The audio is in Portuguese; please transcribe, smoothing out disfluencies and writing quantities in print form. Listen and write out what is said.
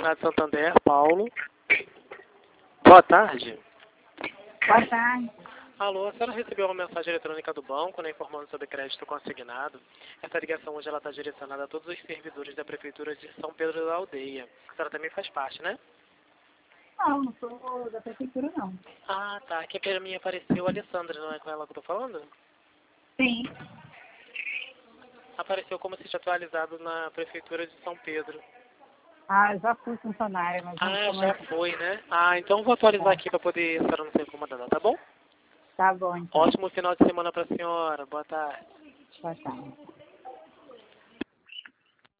Consignado Santander, Paulo. Boa tarde. Boa tarde. Alô, a senhora recebeu uma mensagem eletrônica do banco, né, informando sobre crédito consignado. Essa ligação hoje está direcionada a todos os servidores da Prefeitura de São Pedro da Aldeia. A senhora também faz parte, né? Não sou da prefeitura, não. Ah, tá. Aqui para mim apareceu a Alessandra, não é com ela que eu tô falando? Sim. Apareceu como se atualizado na Prefeitura de São Pedro. Ah, eu já fui funcionária, mas não Ah, sou já mais. foi, né? Ah, então vou atualizar aqui para poder a senhora não ser incomodada, tá bom? Tá bom, então. Ótimo final de semana para a senhora. Boa tarde. Boa tarde.